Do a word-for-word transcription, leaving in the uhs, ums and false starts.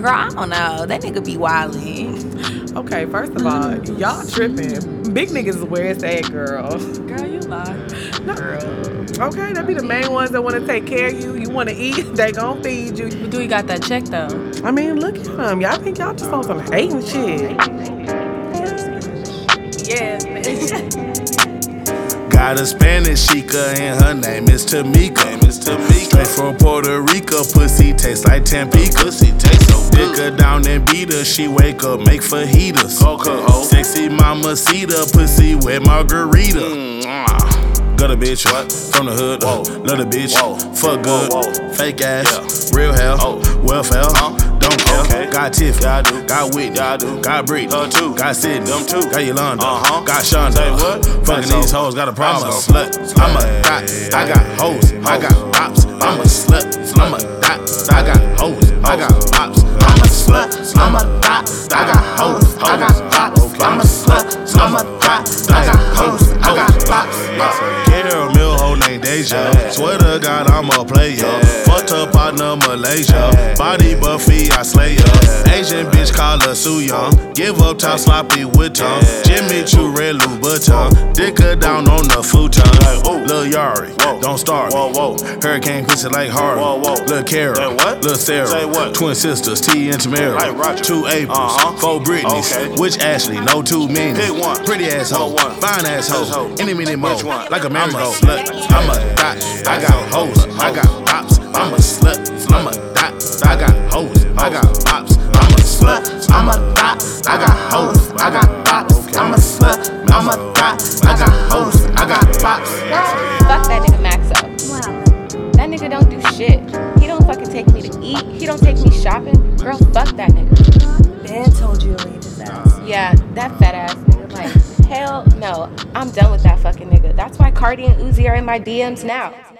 Girl, I don't know. That nigga be wildin'. Okay, first of all, y'all tripping. Big niggas is where it's at, girl. Girl, you lie. No. Girl. Okay, that be the main ones that want to take care of you. You want to eat, they gon' feed you. But do we got that check, though? I mean, look at them. Y'all think y'all just on some hating shit. Yeah, man. Got a Spanish chica and her name is Tamika. Name is Tamika. Straight from Puerto Rico, pussy tastes like Tampico. Pussy tastes so good. Dick her down and beat her, she wake up, make fajitas. Okay. Sexy mamacita, pussy with margarita. Mm. Got a bitch, what? From the hood, whoa. Love the bitch, whoa. Fuck good, whoa, whoa. Fake ass, yeah. Real hell, oh. Welfare, huh? Don't care. Okay. Got Tiff, yeah, I do. Got Whitney, yeah, I do. Got Brit, her too. Got Sydney, them too. Got Yolanda, uh-huh. Got Shonda. Say what? Fucking these hoes, got a problem. I'm a slut, I'm a dot. I got hoes, I got pops. I'm a slut, I'm a dot. I got hoes, I got pops. I'm a slut, I'm a dot. I got hoes, I got pops. I'm a slut, I'm a dot. I got hoes, I got pops. Caramel hoe named Deja. Swear to God, I'm a player. Fucked her partner Malaysia. Body Buffy, I slay her. Asian bitch call her Soo Young. Give up top sloppy with tongue. Jimmy Choo red Louboutin. Dick her down on the futon. Lil Yari, don't start me. Hurricane pussy like Harvey. Lil Kara, Lil Sarah. Twin sisters, T and Tamara. Two Aprils, four Britneys. Which Ashley? No too many. Pretty asshole, fine asshole. Any minute more, like a merry-go. I'm a slut, I'm a dot. I got hoes, I got pops. I'm a slut, I'm a dot. I got hoes, I got pops. I'm a slut, I'm a dot. I got hoes, I got pops. I'm a slut, I'm a dot. I got hoes, I got pops. Fuck that nigga Maxo. Wow. That nigga don't do shit. He don't fucking take me to eat. He don't take me shopping. Girl, fuck that nigga. Ben told you to leave his ass. Yeah, that fat ass nigga. Like, hell no. I'm done with that fucking nigga. That's why Cardi and Uzi are in my D Ms now.